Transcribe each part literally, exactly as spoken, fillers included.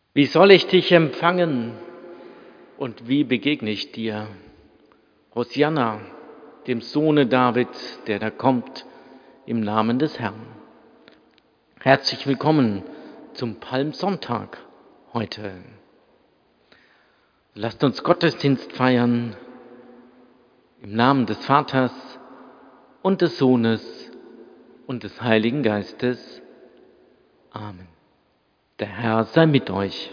Wie soll ich dich empfangen und wie begegne ich dir? Hosianna, dem Sohne Davids, der da kommt, im Namen des Herrn. Herzlich willkommen zum Palmsonntag heute. Lasst uns Gottesdienst feiern im Namen des Vaters und des Sohnes und des Heiligen Geistes. Amen. Der Herr sei mit euch.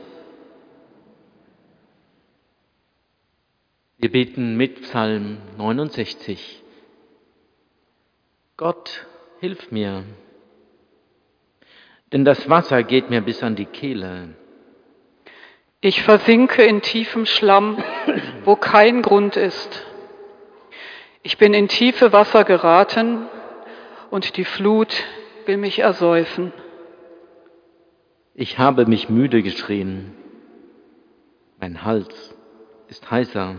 Wir beten mit Psalm neunundsechzig. Gott, hilf mir, denn das Wasser geht mir bis an die Kehle. Ich versinke in tiefem Schlamm, wo kein Grund ist. Ich bin in tiefe Wasser geraten und die Flut will mich ersäufen. Ich habe mich müde geschrien. Mein Hals ist heiser.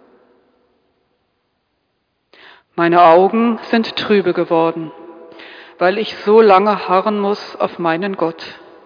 Meine Augen sind trübe geworden, weil ich so lange harren muss auf meinen Gott.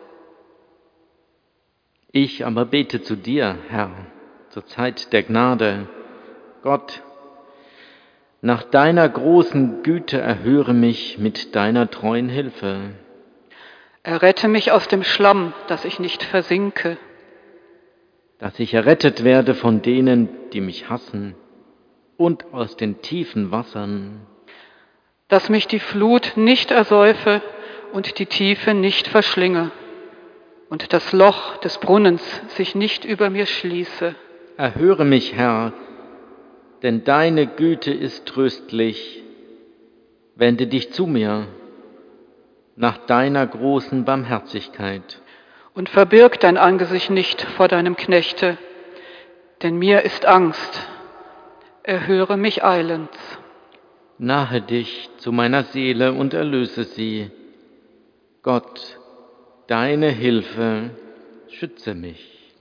Ich aber bete zu dir, Herr, zur Zeit der Gnade. Gott, nach deiner großen Güte erhöre mich mit deiner treuen Hilfe. Errette mich aus dem Schlamm, dass ich nicht versinke. Dass ich errettet werde von denen, die mich hassen, und aus den tiefen Wassern. Dass mich die Flut nicht ersäufe und die Tiefe nicht verschlinge und das Loch des Brunnens sich nicht über mir schließe. Erhöre mich, Herr, denn deine Güte ist tröstlich. Wende dich zu mir nach deiner großen Barmherzigkeit. Und verbirg dein Angesicht nicht vor deinem Knechte, denn mir ist Angst. Erhöre mich eilends. Nahe dich zu meiner Seele und erlöse sie. Gott, deine Hilfe, schütze mich.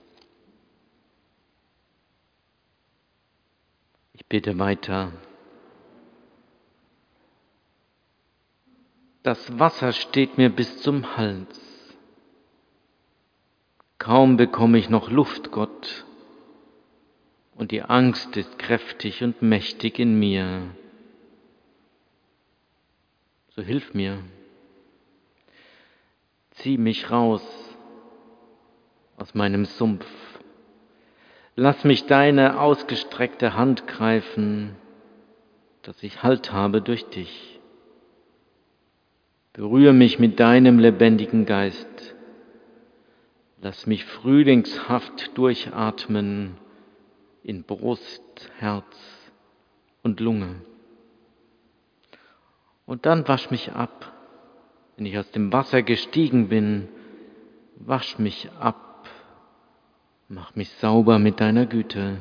Ich bitte weiter. Das Wasser steht mir bis zum Hals. Kaum bekomme ich noch Luft, Gott, und die Angst ist kräftig und mächtig in mir. So hilf mir. Zieh mich raus aus meinem Sumpf. Lass mich deine ausgestreckte Hand greifen, dass ich Halt habe durch dich. Berühre mich mit deinem lebendigen Geist. Lass mich frühlingshaft durchatmen in Brust, Herz und Lunge. Und dann wasch mich ab, wenn ich aus dem Wasser gestiegen bin. Wasch mich ab, mach mich sauber mit deiner Güte.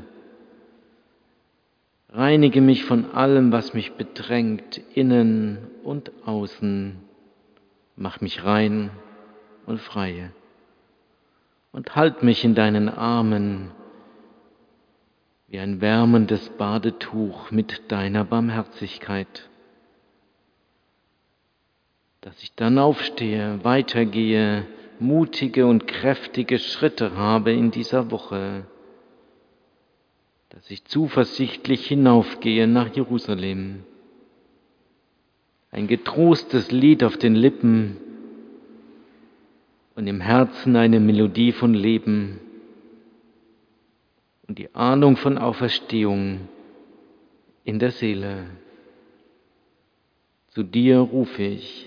Reinige mich von allem, was mich bedrängt, innen und außen. Mach mich rein und frei. Und halt mich in deinen Armen wie ein wärmendes Badetuch mit deiner Barmherzigkeit, dass ich dann aufstehe, weitergehe, mutige und kräftige Schritte habe in dieser Woche, dass ich zuversichtlich hinaufgehe nach Jerusalem, ein getrostes Lied auf den Lippen und im Herzen eine Melodie von Leben und die Ahnung von Auferstehung in der Seele. Zu dir rufe ich.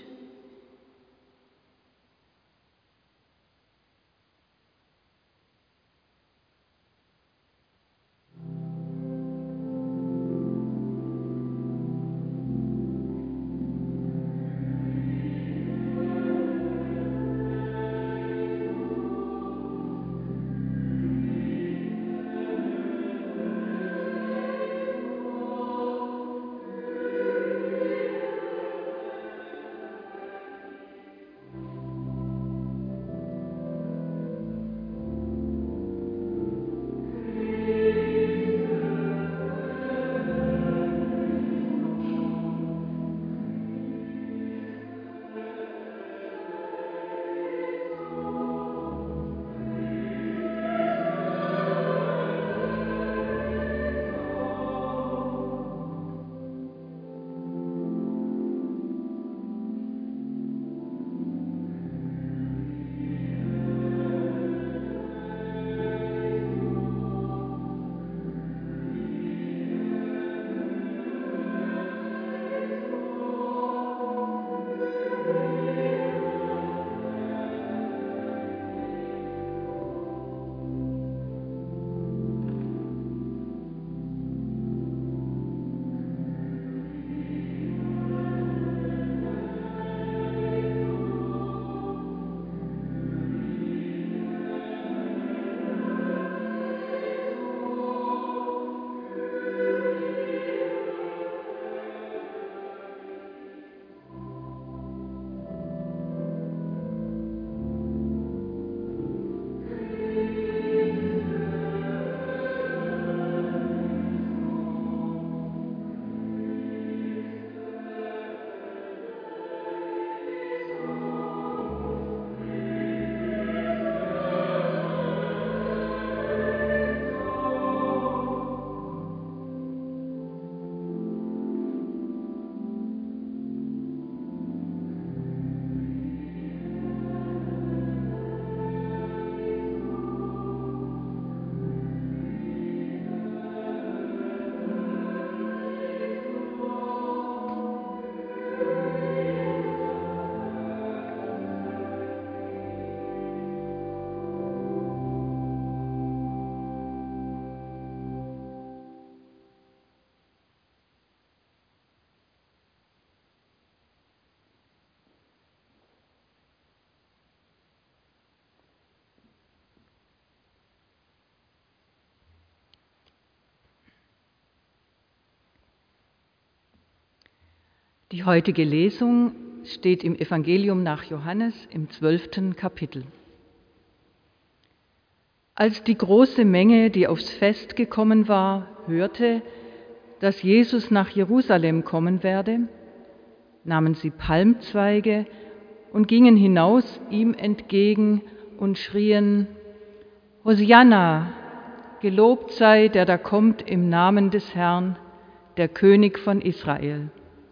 Die heutige Lesung steht im Evangelium nach Johannes im zwölften Kapitel. Als die große Menge, die aufs Fest gekommen war, hörte, dass Jesus nach Jerusalem kommen werde, nahmen sie Palmzweige und gingen hinaus ihm entgegen und schrien: Hosianna, gelobt sei, der da kommt im Namen des Herrn, der König von Israel.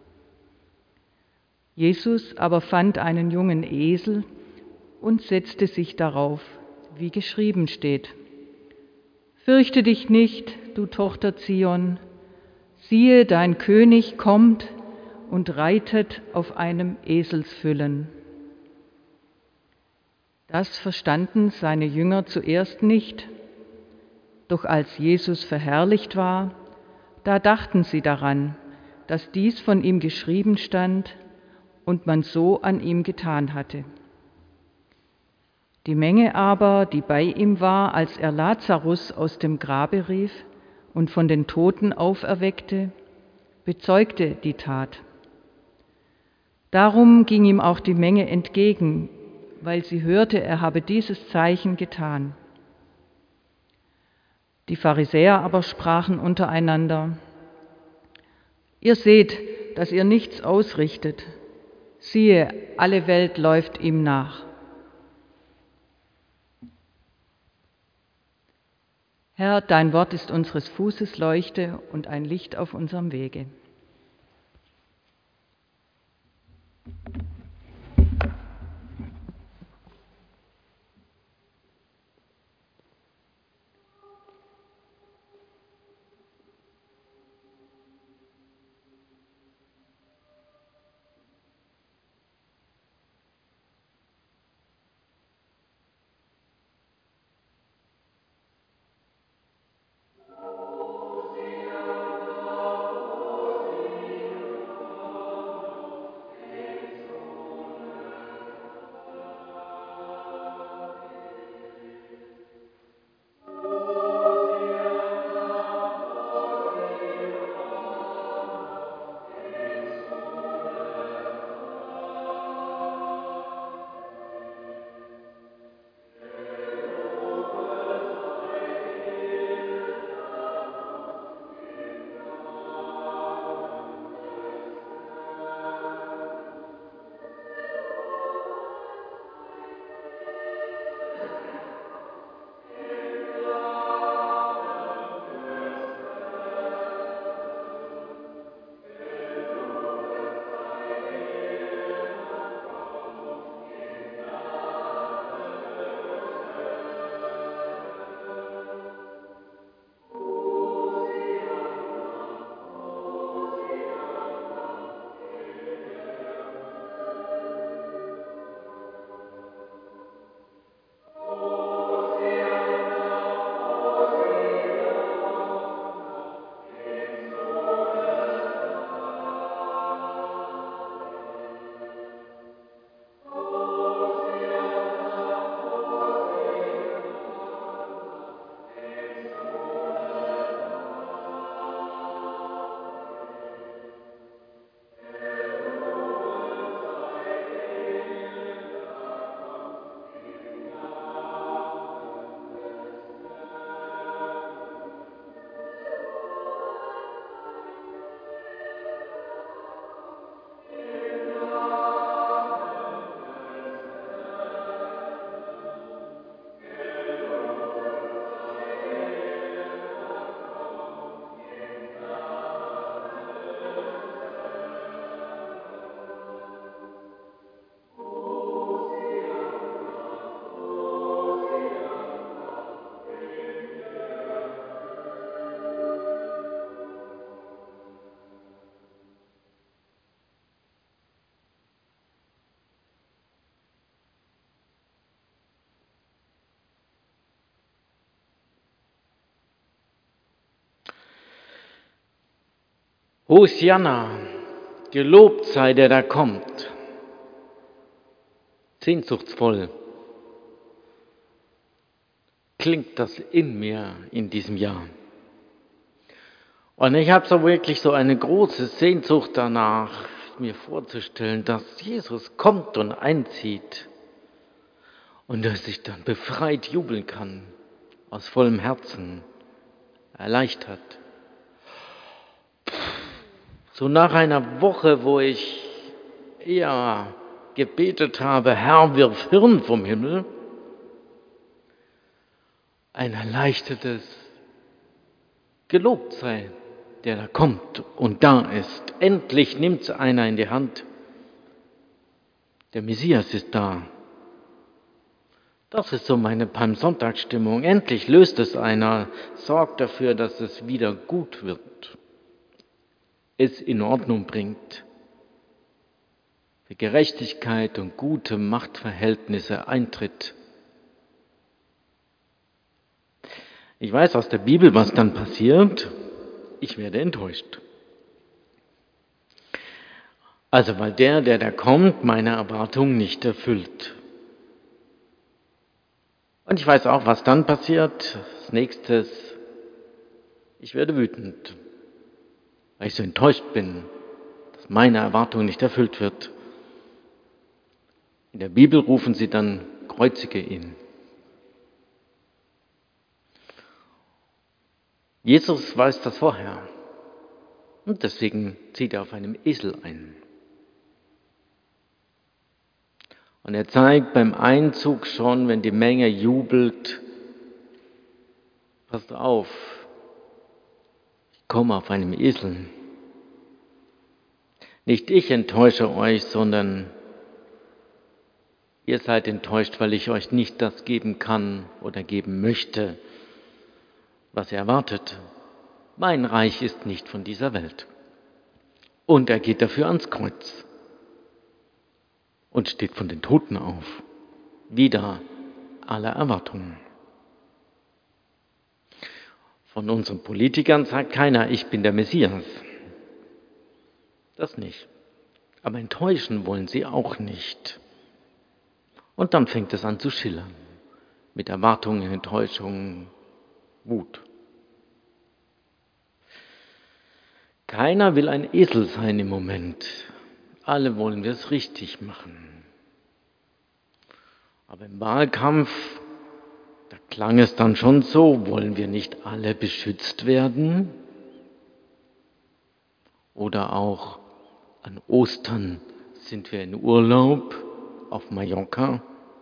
Jesus aber fand einen jungen Esel und setzte sich darauf, wie geschrieben steht: Fürchte dich nicht, du Tochter Zion, siehe, dein König kommt und reitet auf einem Eselsfüllen. Das verstanden seine Jünger zuerst nicht, doch als Jesus verherrlicht war, da dachten sie daran, dass dies von ihm geschrieben stand und man so an ihm getan hatte. Die Menge aber, die bei ihm war, als er Lazarus aus dem Grabe rief und von den Toten auferweckte, bezeugte die Tat. Darum ging ihm auch die Menge entgegen, weil sie hörte, er habe dieses Zeichen getan. Die Pharisäer aber sprachen untereinander: Ihr seht, dass ihr nichts ausrichtet. Siehe, alle Welt läuft ihm nach. Herr, dein Wort ist unseres Fußes Leuchte und ein Licht auf unserem Wege. Hosianna, gelobt sei, der da kommt. Sehnsuchtsvoll klingt das in mir in diesem Jahr. Und ich habe so wirklich so eine große Sehnsucht danach, Angst, mir vorzustellen, dass Jesus kommt und einzieht und dass ich dann befreit jubeln kann, aus vollem Herzen, erleichtert. So nach einer Woche, wo ich eher gebetet habe, Herr, wirf Hirn vom Himmel, ein erleichtertes Gelobt sei, der da kommt und da ist. Endlich nimmt es einer in die Hand. Der Messias ist da. Das ist so meine Palmsonntagsstimmung. Endlich löst es einer, sorgt dafür, dass es wieder gut wird, es in Ordnung bringt, für Gerechtigkeit und gute Machtverhältnisse eintritt. Ich weiß aus der Bibel, was dann passiert. Ich werde enttäuscht. Also weil der, der da kommt, meine Erwartungen nicht erfüllt. Und ich weiß auch, was dann passiert. Als nächstes, ich werde wütend, weil ich so enttäuscht bin, dass meine Erwartung nicht erfüllt wird. In der Bibel rufen sie dann, kreuzige ihn. Jesus weiß das vorher und deswegen zieht er auf einem Esel ein. Und er zeigt beim Einzug schon, wenn die Menge jubelt, passt auf, ich komme auf einem Esel. Nicht ich enttäusche euch, sondern ihr seid enttäuscht, weil ich euch nicht das geben kann oder geben möchte, was ihr erwartet. Mein Reich ist nicht von dieser Welt. Und er geht dafür ans Kreuz und steht von den Toten auf. Wider alle Erwartungen. Von unseren Politikern sagt keiner, ich bin der Messias. Das nicht. Aber enttäuschen wollen sie auch nicht. Und dann fängt es an zu schillern. Mit Erwartungen, Enttäuschungen, Wut. Keiner will ein Esel sein im Moment. Alle wollen wir es richtig machen. Aber im Wahlkampf, da klang es dann schon so, wollen wir nicht alle beschützt werden? Oder auch an Ostern sind wir in Urlaub auf Mallorca.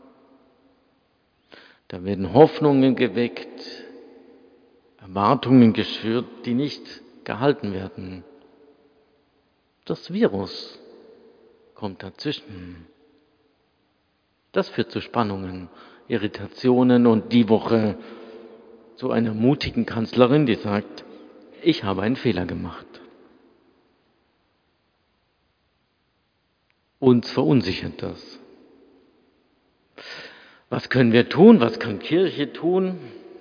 Da werden Hoffnungen geweckt, Erwartungen geschürt, die nicht gehalten werden. Das Virus kommt dazwischen. Das führt zu Spannungen, Irritationen und die Woche zu einer mutigen Kanzlerin, die sagt, ich habe einen Fehler gemacht. Uns verunsichert das. Was können wir tun? Was kann Kirche tun?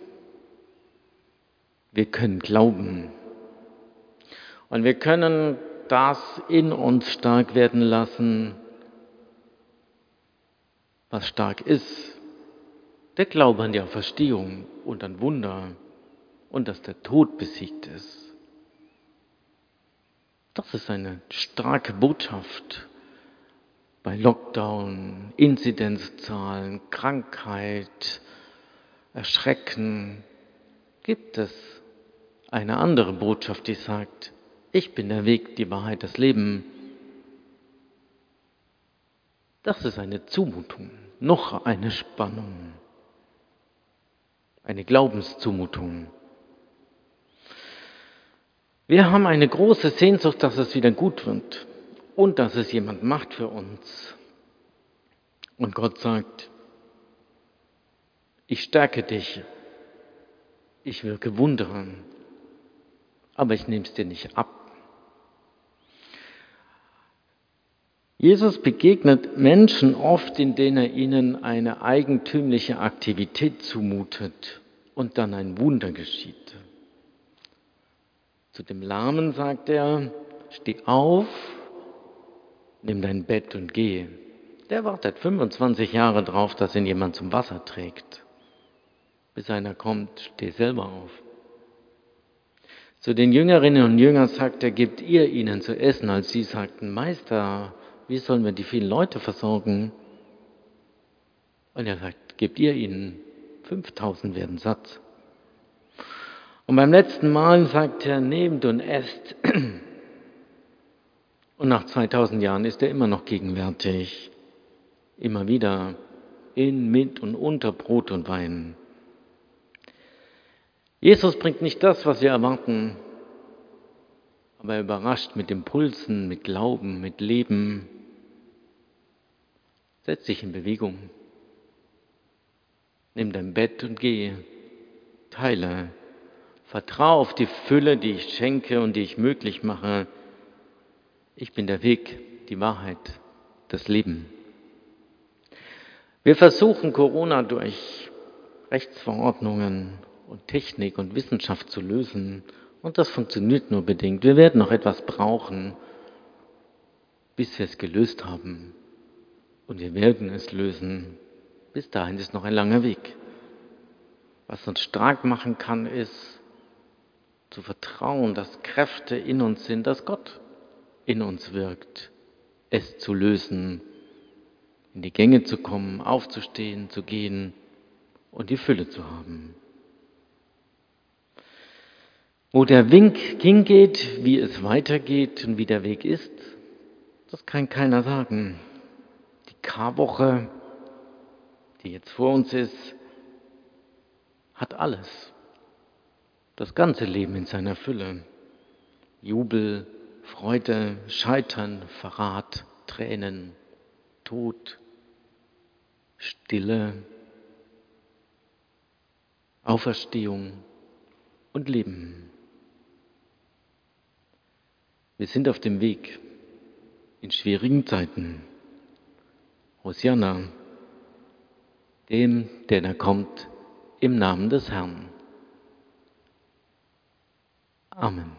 Wir können glauben. Und wir können das in uns stark werden lassen, was stark ist. Der Glaube an die Auferstehung und an Wunder und dass der Tod besiegt ist. Das ist eine starke Botschaft. Bei Lockdown, Inzidenzzahlen, Krankheit, Erschrecken gibt es eine andere Botschaft, die sagt, ich bin der Weg, die Wahrheit, das Leben. Das ist eine Zumutung, noch eine Spannung, eine Glaubenszumutung. Wir haben eine große Sehnsucht, dass es wieder gut wird und dass es jemand macht für uns. Und Gott sagt, ich stärke dich, ich wirke Wunder, aber ich nehme es dir nicht ab. Jesus begegnet Menschen oft, in denen er ihnen eine eigentümliche Aktivität zumutet und dann ein Wunder geschieht. Zu dem Lahmen sagt er, steh auf, nimm dein Bett und geh. Der wartet fünfundzwanzig Jahre drauf, dass ihn jemand zum Wasser trägt. Bis einer kommt, steh selber auf. Zu den Jüngerinnen und Jüngern sagt er, gebt ihr ihnen zu essen, als sie sagten, Meister, wie sollen wir die vielen Leute versorgen? Und er sagt, gebt ihr ihnen, fünftausend werden satt. Und beim letzten Mal sagt er, nehmt und esst. Und nach zweitausend Jahren ist er immer noch gegenwärtig. Immer wieder in, mit und unter Brot und Wein. Jesus bringt nicht das, was wir erwarten, aber er überrascht mit Impulsen, mit Glauben, mit Leben. Setz dich in Bewegung. Nimm dein Bett und geh. Teile. Vertrau auf die Fülle, die ich schenke und die ich möglich mache. Ich bin der Weg, die Wahrheit, das Leben. Wir versuchen Corona durch Rechtsverordnungen und Technik und Wissenschaft zu lösen. Und das funktioniert nur bedingt. Wir werden noch etwas brauchen, bis wir es gelöst haben. Und wir werden es lösen. Bis dahin ist noch ein langer Weg. Was uns stark machen kann, ist zu vertrauen, dass Kräfte in uns sind, dass Gott in uns wirkt, es zu lösen, in die Gänge zu kommen, aufzustehen, zu gehen und die Fülle zu haben. Wo der Wink hingeht, wie es weitergeht und wie der Weg ist, das kann keiner sagen. Die Karwoche, die jetzt vor uns ist, hat alles. Das ganze Leben in seiner Fülle. Jubel, Freude, Scheitern, Verrat, Tränen, Tod, Stille, Auferstehung und Leben. Wir sind auf dem Weg in schwierigen Zeiten. Hosianna, dem, der da kommt, im Namen des Herrn. Amen.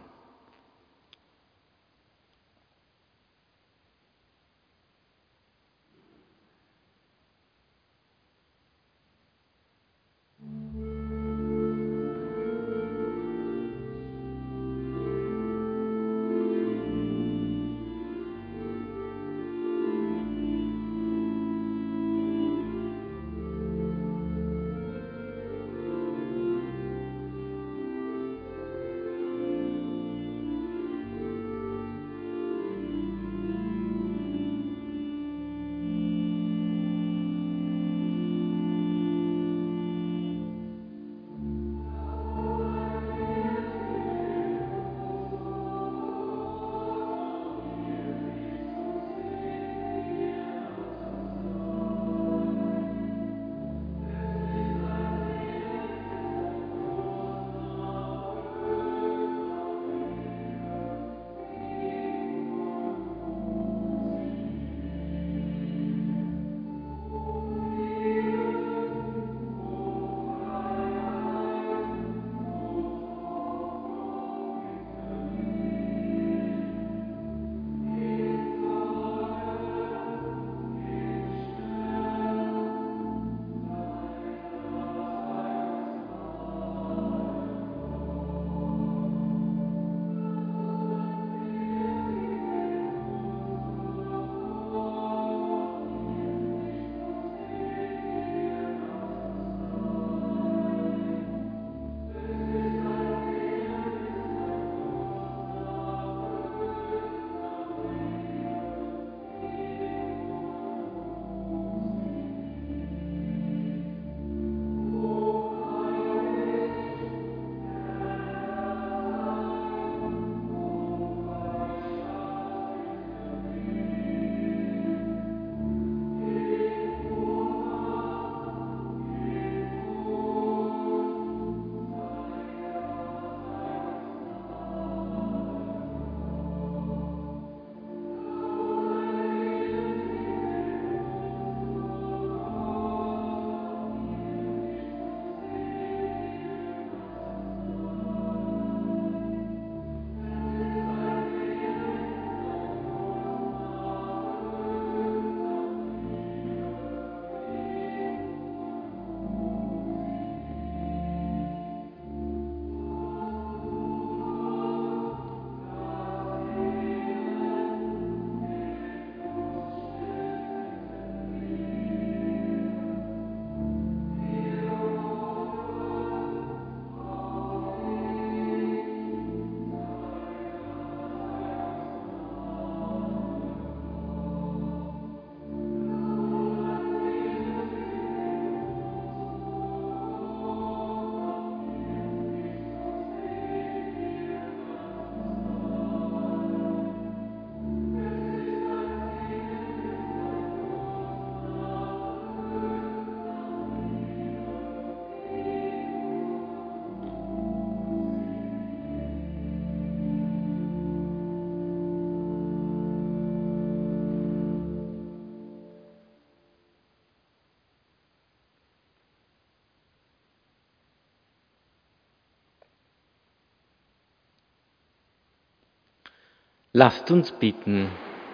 Lasst uns beten.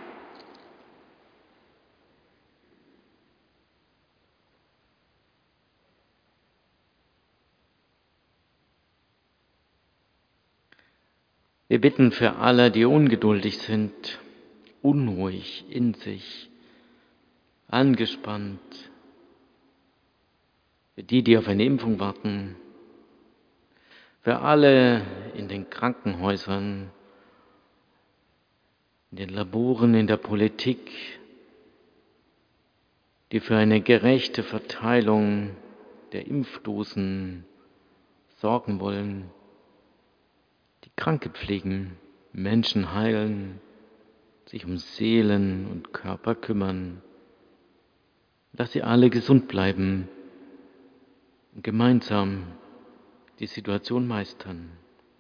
Wir bitten für alle, die ungeduldig sind, unruhig in sich, angespannt, für die, die auf eine Impfung warten, für alle in den Krankenhäusern, in den Laboren, in der Politik, die für eine gerechte Verteilung der Impfdosen sorgen wollen, die Kranke pflegen, Menschen heilen, sich um Seelen und Körper kümmern, dass sie alle gesund bleiben und gemeinsam die Situation meistern.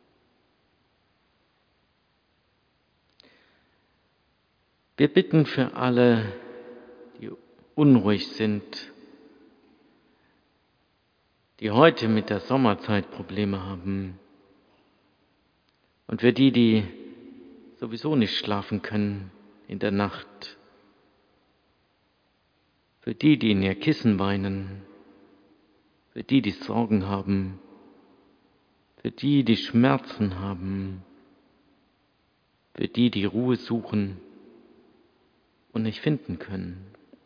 Wir bitten für alle, die unruhig sind, die heute mit der Sommerzeit Probleme haben und für die, die sowieso nicht schlafen können in der Nacht, für die, die in ihr Kissen weinen, für die, die Sorgen haben, für die, die Schmerzen haben, für die, die Ruhe suchen und nicht finden können.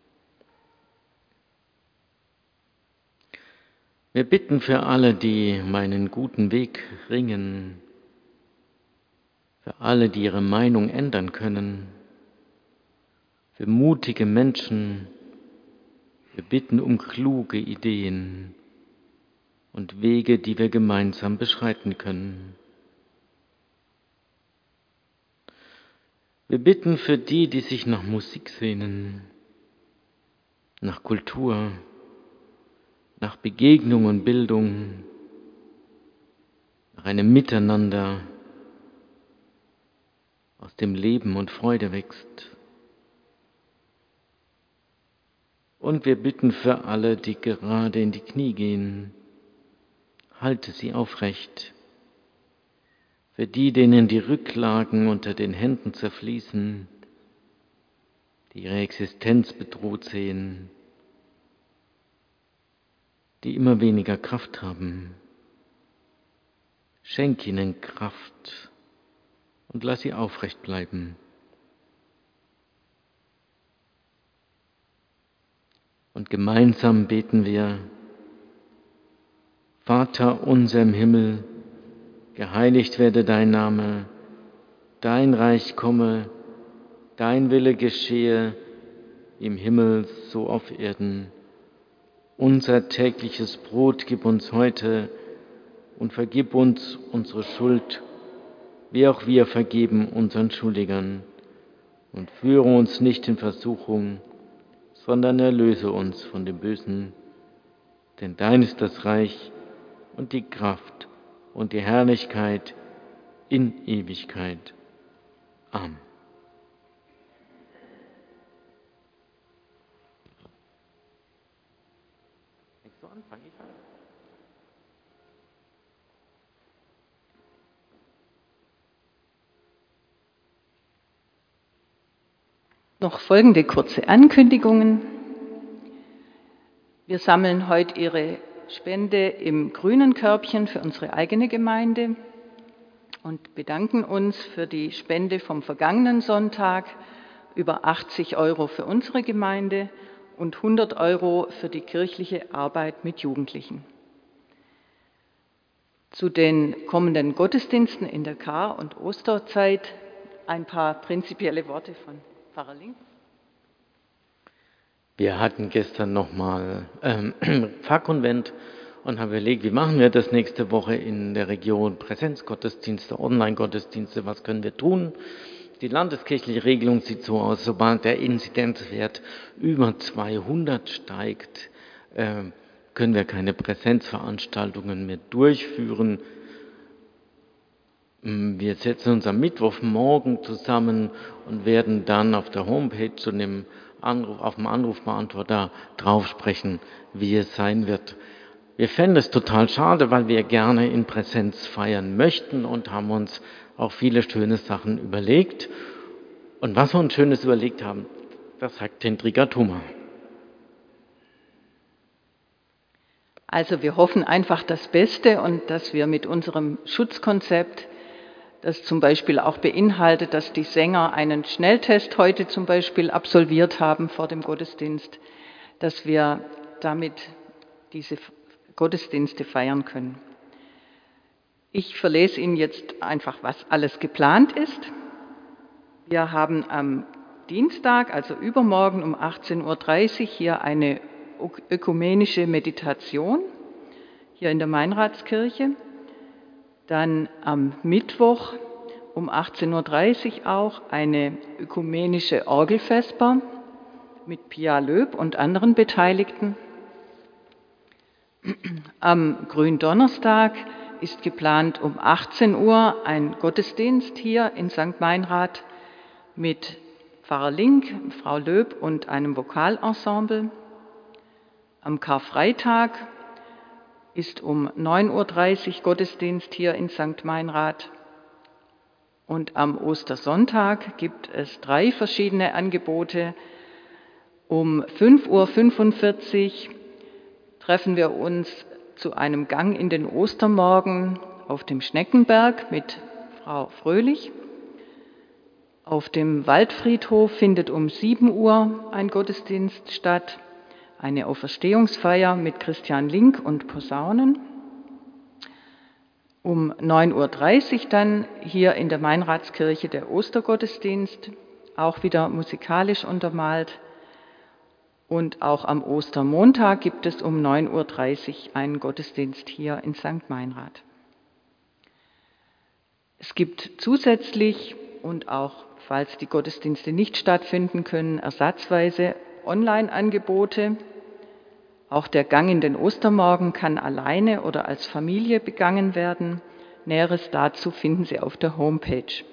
Wir bitten für alle, die meinen guten Weg ringen, für alle, die ihre Meinung ändern können, für mutige Menschen. Wir bitten um kluge Ideen und Wege, die wir gemeinsam beschreiten können. Wir bitten für die, die sich nach Musik sehnen, nach Kultur, nach Begegnung und Bildung, nach einem Miteinander, aus dem Leben und Freude wächst. Und wir bitten für alle, die gerade in die Knie gehen, halte sie aufrecht. Für die, denen die Rücklagen unter den Händen zerfließen, die ihre Existenz bedroht sehen, die immer weniger Kraft haben, schenk ihnen Kraft und lass sie aufrecht bleiben. Und gemeinsam beten wir: Vater unser im Himmel, geheiligt werde dein Name, dein Reich komme, dein Wille geschehe, im Himmel so auf Erden. Unser tägliches Brot gib uns heute und vergib uns unsere Schuld, wie auch wir vergeben unseren Schuldigern. Und führe uns nicht in Versuchung, sondern erlöse uns von dem Bösen. Denn dein ist das Reich und die Kraft und die Herrlichkeit in Ewigkeit. Amen. So anfangen, ich halt. Noch folgende kurze Ankündigungen. Wir sammeln heute Ihre Spende im grünen Körbchen für unsere eigene Gemeinde und bedanken uns für die Spende vom vergangenen Sonntag, über achtzig Euro für unsere Gemeinde und hundert Euro für die kirchliche Arbeit mit Jugendlichen. Zu den kommenden Gottesdiensten in der Kar- und Osterzeit ein paar prinzipielle Worte von Pfarrer Link. Wir hatten gestern nochmal ähm, Pfarrkonvent und haben überlegt, wie machen wir das nächste Woche in der Region? Präsenzgottesdienste, Online-Gottesdienste, was können wir tun? Die landeskirchliche Regelung sieht so aus: Sobald der Inzidenzwert über zweihundert steigt, äh, können wir keine Präsenzveranstaltungen mehr durchführen. Wir setzen uns am Mittwochmorgen zusammen und werden dann auf der Homepage zu dem Anruf, auf dem Anrufbeantworter drauf sprechen, wie es sein wird. Wir fänden es total schade, weil wir gerne in Präsenz feiern möchten und haben uns auch viele schöne Sachen überlegt. Und was wir uns Schönes überlegt haben, das sagt Hendrika Thoma. Also wir hoffen einfach das Beste und dass wir mit unserem Schutzkonzept, das zum Beispiel auch beinhaltet, dass die Sänger einen Schnelltest heute zum Beispiel absolviert haben vor dem Gottesdienst, dass wir damit diese Gottesdienste feiern können. Ich verlese Ihnen jetzt einfach, was alles geplant ist. Wir haben am Dienstag, also übermorgen um achtzehn Uhr dreißig, hier eine ökumenische Meditation, hier in der Meinradskirche. Dann am Mittwoch um achtzehn Uhr dreißig auch eine ökumenische Orgelvesper mit Pia Löb und anderen Beteiligten. Am Gründonnerstag ist geplant um achtzehn Uhr ein Gottesdienst hier in Sankt Meinrad mit Pfarrer Link, Frau Löb und einem Vokalensemble. Am Karfreitag ist um neun Uhr dreißig Gottesdienst hier in Sankt Meinrad. Und am Ostersonntag gibt es drei verschiedene Angebote. Um fünf Uhr fünfundvierzig treffen wir uns zu einem Gang in den Ostermorgen auf dem Schneckenberg mit Frau Fröhlich. Auf dem Waldfriedhof findet um sieben Uhr ein Gottesdienst statt, eine Auferstehungsfeier mit Christian Link und Posaunen. Um neun Uhr dreißig dann hier in der Meinradskirche der Ostergottesdienst, auch wieder musikalisch untermalt. Und auch am Ostermontag gibt es um neun Uhr dreißig einen Gottesdienst hier in Sankt Meinrad. Es gibt zusätzlich und auch, falls die Gottesdienste nicht stattfinden können, ersatzweise Online-Angebote. Auch der Gang in den Ostermorgen kann alleine oder als Familie begangen werden. Näheres dazu finden Sie auf der Homepage.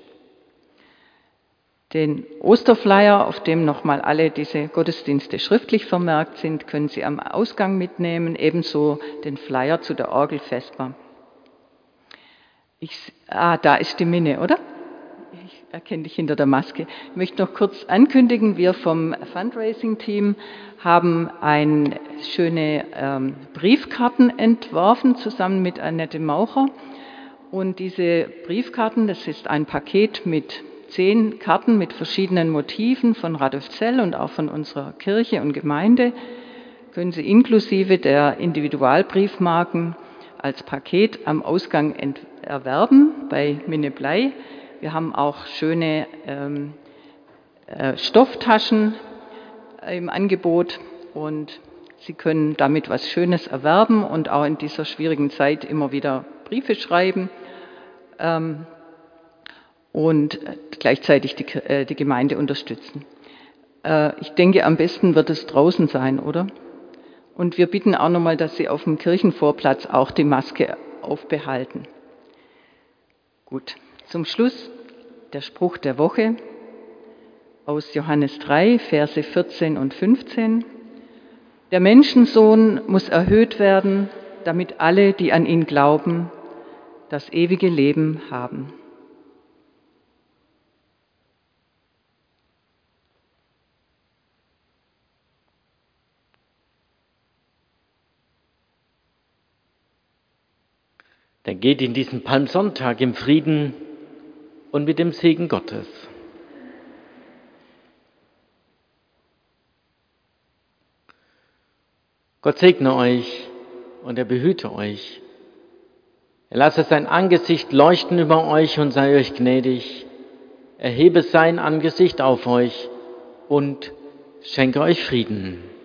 Den Osterflyer, auf dem nochmal alle diese Gottesdienste schriftlich vermerkt sind, können Sie am Ausgang mitnehmen, ebenso den Flyer zu der Orgelvesper. Ich, ah, da ist die Minne, oder? Ich erkenne dich hinter der Maske. Ich möchte noch kurz ankündigen, wir vom Fundraising-Team haben ein schöne ähm, Briefkarten entworfen, zusammen mit Annette Maucher. Und diese Briefkarten, das ist ein Paket mit zehn Karten mit verschiedenen Motiven von Radolfzell und auch von unserer Kirche und Gemeinde, können Sie inklusive der Individualbriefmarken als Paket am Ausgang erwerben bei Minne Blei. Wir haben auch schöne ähm, äh, Stofftaschen im Angebot und Sie können damit was Schönes erwerben und auch in dieser schwierigen Zeit immer wieder Briefe schreiben. Ähm, und gleichzeitig die, äh, die Gemeinde unterstützen. Äh, ich denke, am besten wird es draußen sein, oder? Und wir bitten auch nochmal, dass Sie auf dem Kirchenvorplatz auch die Maske aufbehalten. Gut, zum Schluss der Spruch der Woche aus Johannes drei, Verse vierzehn und fünfzehn. Der Menschensohn muss erhöht werden, damit alle, die an ihn glauben, das ewige Leben haben. Dann geht in diesen Palmsonntag im Frieden und mit dem Segen Gottes. Gott segne euch und er behüte euch. Er lasse sein Angesicht leuchten über euch und sei euch gnädig. Er hebe sein Angesicht auf euch und schenke euch Frieden.